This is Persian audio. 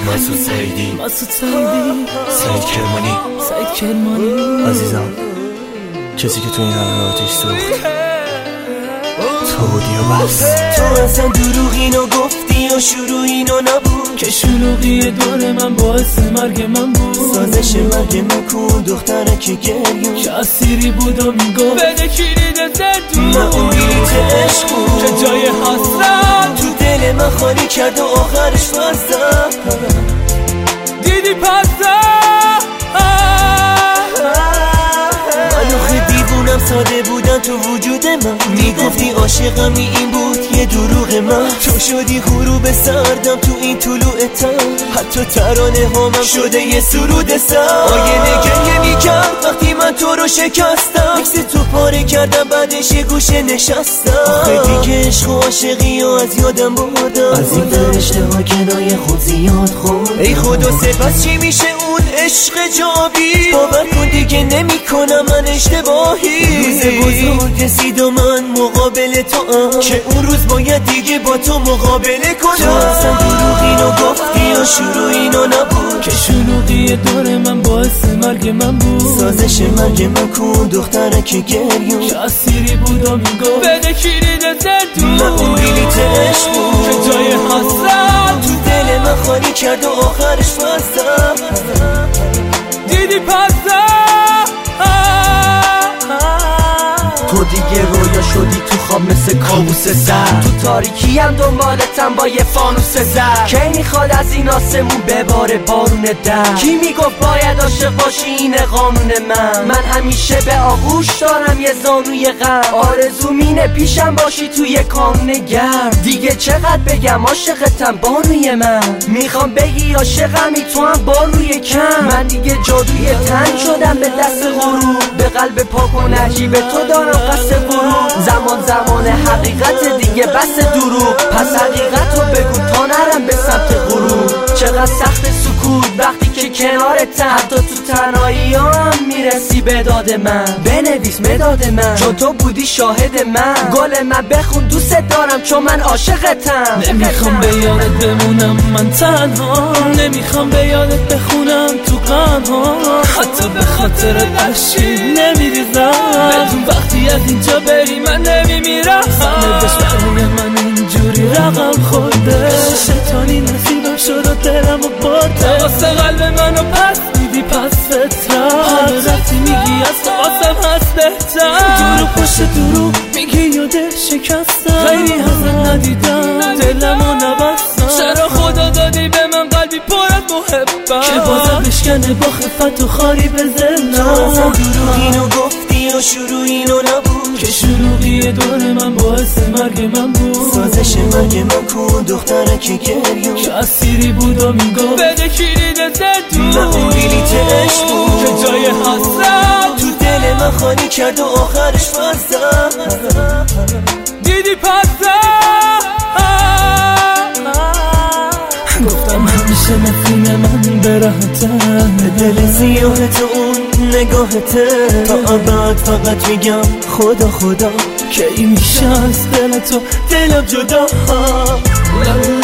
مسعود سعیدی، سعید کرمانی عزیزم، کسی که تو این همه آتش سوخت تو بودی و بس. تو اصلا دروغ اینو گفتی و شروع اینو نبود که شلوغی دور من باعث مرگ من بود. سازش مرگ من کن دختره که گریون که اسیری بود و میگفت بده کلید زندون. من اون بلیت عشق بود که جای حسرت تو دل من خالی کرد و آخرش فرزم دیدی پسم. من آخه دیوونم ساده بودن تو وجود من. میگفتی عاشقمی این بود یه دروغ من. تو شدی غروب سردم تو این طلوع تن. حتی ترانه هامم شده یه سرود سر. آینه گریه میکرد وقتی من تو رو شکستم. عکس تو پاره کردم بعدش یه گوشه نشستم. آخه دیگه عشق و عاشقی و از یادم بردم. از این فرشته ها کنایه خود زیاد خورد. ای خدا سپس چی میشه اون عشق جاوی؟ باور کن دیگه نمی کنم من اشتباهی. روز بزرگ رسید و من مقابل تو که اون روز باید دیگه با تو مقابله کنم. تو اصلا دروغ اینو گفتی و شروع اینو نبود که شلوغی دور من باعث مرگ من بود. سازش مرگ من کن دختره که گریون که اسیری بود و میگفت بده کلید زندون. من اون بلیت عشق بود که جای حسرت تو دل من خالی کرد و آخرش فرزم دیدی پسم. تو دیگه رویا شدی تو خواب مثل کابوس زد. تو تاریکی هم دنبالتم با یه فانوس زد. کی میخواد از این آسمون بباره بارون در؟ کی میگفت باید عاشق باشی اینه قانون من همیشه به آغوش دارم یه زانوی غم. آرزو مینه پیشم باشی توی کانون گرم. دیگه چقدر بگم عاشقتم بانوی من. میخوام بگی عاشقمی تو هم باروی کم. من دیگه جادوی تن شدم به دست غرور. به قلب پاک و نجیب تو دارم قصد ورود. زمان حقیقت دیگه بس دروغ. پس حقیقت رو بگو تا نرم به سمت غروب. چقدر سخت سکوت وقتی که کنارتم. حتی تو تنهایی هم میرسی به داد من. بنویس مداد من چون تو بودی شاهد من. گل من بخون دوست دارم چون من عاشقتم. نمیخوام به یادت بمونم من تنها. نمیخوام به یادت بخونم تو غم‌ها. حتی به خاطرت اشکی نمیریزم. بدون وقتی از اینجا بری من نمیمیرم. نوشت برای من اینجوری رقم خورده. شیطانی نصیبم شد و دلمو برده. واسه قلب منو پس میدی پس فطرت. حالتی میگی از تو آسم هست بهتر. دورو پشت دورو میگی یاده شکستم. خیلی حزن ندیدم دلمو نبستم. چرا خدا دادی به من قلبی پر از محبت که بازم بشکنه با خفت و خاری به زلم. تو اصلا دروغ اینو گفتی و شروع اینو نبود که شلوغی دور من باعث مرگ من بود. سازش مرگ من کن دختره که گریون که اسیری بود و میگفت بده کلید زندون. من اون بلیت عشق بود که جای حسرت تو دل من خالی کرد و آخرش فرزم دیدی پسم. گفتم همیشه نفین من براحتم. به دل سیاه تو اون نگاهته تا ابد فقط میگم خدا خدا که این میشه از دل تو دلم جدا.